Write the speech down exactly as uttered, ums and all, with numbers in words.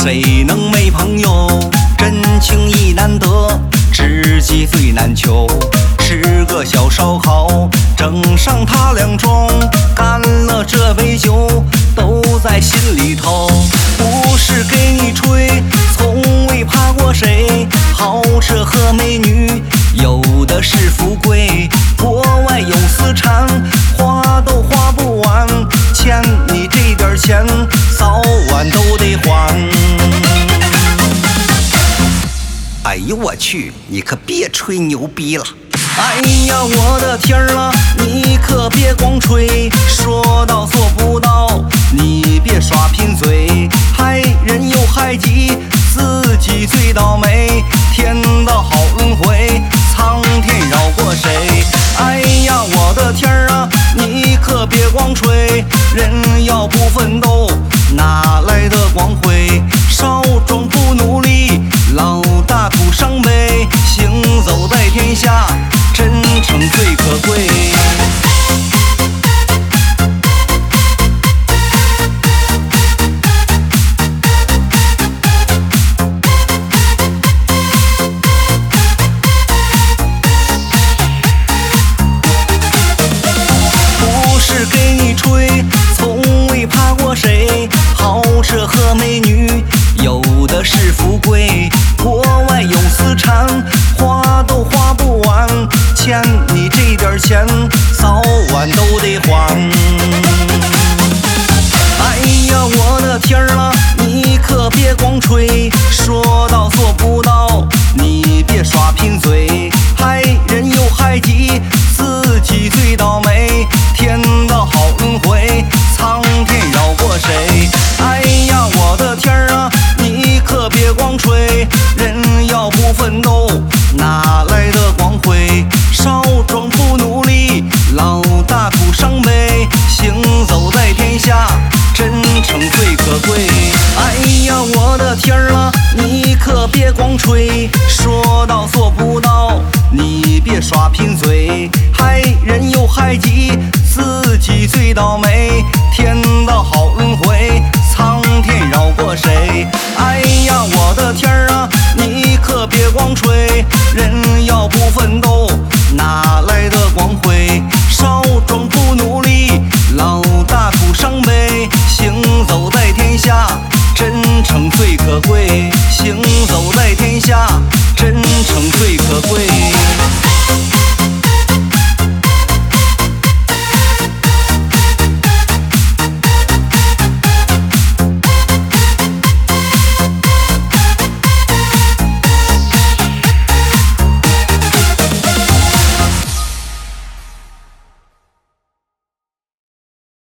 谁能没朋友？真情意难得，知己最难求。吃个小烧烤，整上他两盅，干了这杯酒，都在心里头。不是给你吹，从未怕过谁。豪车和美女，有的是富贵。国外有私产，花都花不完。欠你这点钱，早晚都得还。哎呦我去，你可别吹牛逼了！哎呀我的天儿啊，你可别光吹，说到做不到，你别耍贫嘴，害人又害己，自己最倒霉，天道好轮回，苍天饶过谁？哎呀我的天儿啊，你可别光吹，人要不奋斗，哪来的光辉？少壮不努力，老大徒伤悲，行走在天下，真诚最可贵。不是给你吹，从未怕过谁。豪车和美女，有的是富贵。国外有私产，花都花不完。欠你这点钱，早晚都得还。哎呀我的天儿啊，你可别光吹，说到做不到，你别耍贫嘴，害人又害己，自己最倒霉，天道好轮回，苍天饶过谁？哎呀我的天儿啊，你可别光吹，人要不奋斗，哪来的光辉？少壮不努力，老大徒伤悲，行走在天下，真诚最可贵。哎呀我的天儿啊，你可别光吹，说到做不到，你别耍贫嘴，害人又害己，自己最倒霉，天道好轮回，苍天饶过谁？哎呀我的天儿